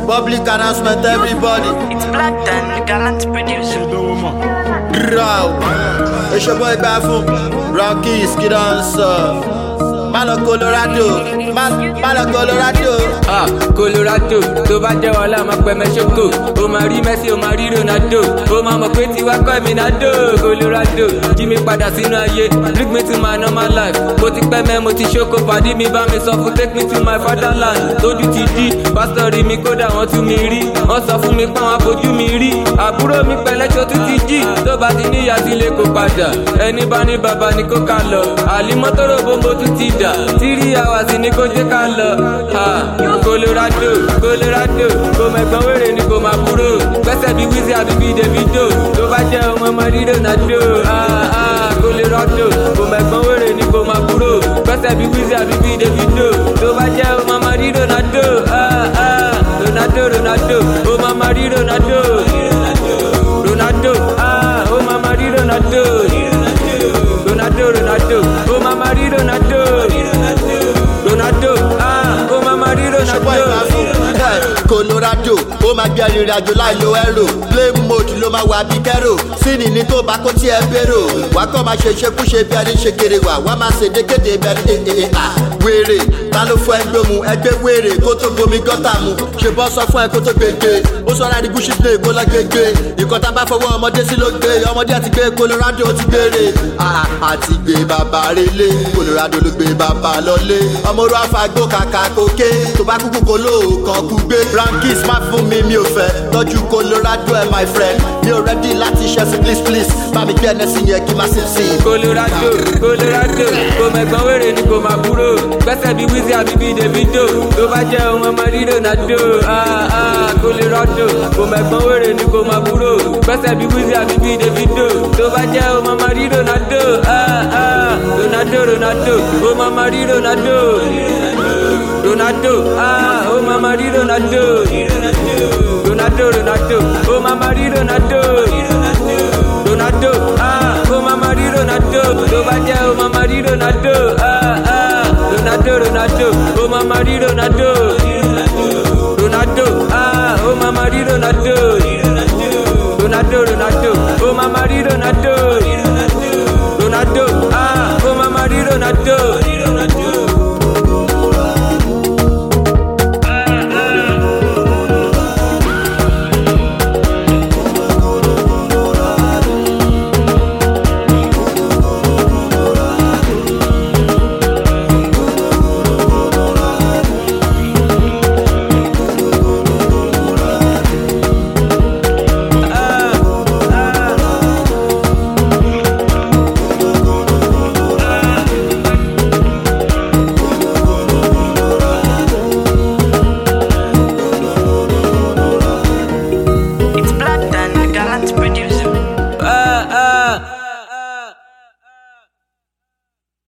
Public announcement, everybody. It's Black Dan, the gallant producer. Raw. It's your boy Bafu. Rocky, skid on, sir. Malo Colorado, Malo Colorado. Colorado, tó bá jẹ́ wàhálà máa pẹ́ mẹ́ṣọ́kò. Ó máa rí Messi, ó máa rí Ronaldo. Ó máa mọ̀ pé tiwa kọ́ mi náà dò. Colorado, jí mi padà sínú ayé. Bring me to my normal life. Mo ti pẹ́ mẹ́, mo ti ṣókò. Pàdé mi bá mi sọ fún take me to my fatherland. Tójú ti dí, pásítọ̀ rí mi kódà wọ́n tún mi rí. Wọ́n sọ fún mi pé wọ́n abojú mi rí. Àbúrò mi pẹ̀lẹ́ṣọ́ tún ti jí. Tó bá ti níyà sílé kó padà. Ẹni bá ní bàbá ni kó ká lọ. Àlímọ́tòrò bóńbó tún ti dà. 3 hours ni kó jẹ́ ká lọ. Colorado, Colorado, kò mẹ̀gbọ́n wèrè ni kò máa kúrò. Gbẹ́sẹ̀ bí Wizzy àbí bí Davido. Tó bá jẹ́ ọmọ rí Ronaldo. Colorado, kò mẹ̀gbọ́n wèrè ni kò máa kúrò. Gbẹ́sẹ̀ bí Wizzy àbí bí Davido. Tó bá jẹ́ ọmọ rí Ronaldo. Ronaldo, Ronaldo, ọmọ rí Ronaldo. Ronaldo, ọmọ rí Ronaldo. Ronaldo, Ronaldo, ọmọ rí Ronaldo. Ronaldo, ọmọ rí Ronaldo. Colorado, ó máa gbé arìnrìn àjò láì lo ẹ̀rọ. Play mode ló máa wà bí kẹ́rò. Sínì ní tó bá kó tí ẹ bèrò. Wà á kọ́ máa ṣe ṣekúṣe bí ẹni ṣe kéré wà. Wà á máa ṣèdékéde bí ẹni wèrè. Ta ló fọ ẹgbẹ́ mu? Ẹgbẹ́ wèrè kó tó bomi gọ́tà mu. Ṣé bọ́ sọ fún ẹ kó tó gbègbè? Ó sọ láti gúúsù play kó lọ gbègbè. Ìkan tá bá fọwọ́ ọmọdé sí ló gbé. Ọmọdé àti gbé Colorado ti gbére. Àti gbé bàbá relé. Colorado ló gbé bàbá lọlé. Ọmọ orú àfàgbó kàkà kókè. Tó bá kúkú kó lóòkan kú gbé. Rankis má fún mi ò fẹ́. Lọ́jú Colorado ẹ̀ my friend. Mi ò rẹ́dí láti ṣẹ́ sí please please. Bá mi gbé ẹnẹ́sì yẹn kí má sì sí. Colorado, Colorado, kò mẹ̀gbọ́n wèrè ni kò máa kúrò. Gbẹ́sẹ̀ bí Wizzy àbí bí Davido. Tó bá jẹ́ ọmọ rí Ronaldo. Colorado, kò mẹ̀gbọ́n wèrè ni kò máa kúrò. Gbẹ́sẹ̀ bí Wizzy àbí bí Davido. Tó bá jẹ́ ọmọ rí Ronaldo. Ronaldo, Ronaldo, ọmọ rí Ronaldo. Ronaldo, ọmọ rí Ronaldo. Ronaldo, Ronaldo, ọmọ rí Ronaldo. Ronaldo, ọmọ rí Ronaldo. Tó bá jẹ́ ọmọ rí Ronaldo. Ronaldo, Ronaldo, ọmọ rí Ronaldo. Ronaldo, ọmọ rí Ronaldo. Ronaldo, Ronaldo, ọmọ rí Ronaldo.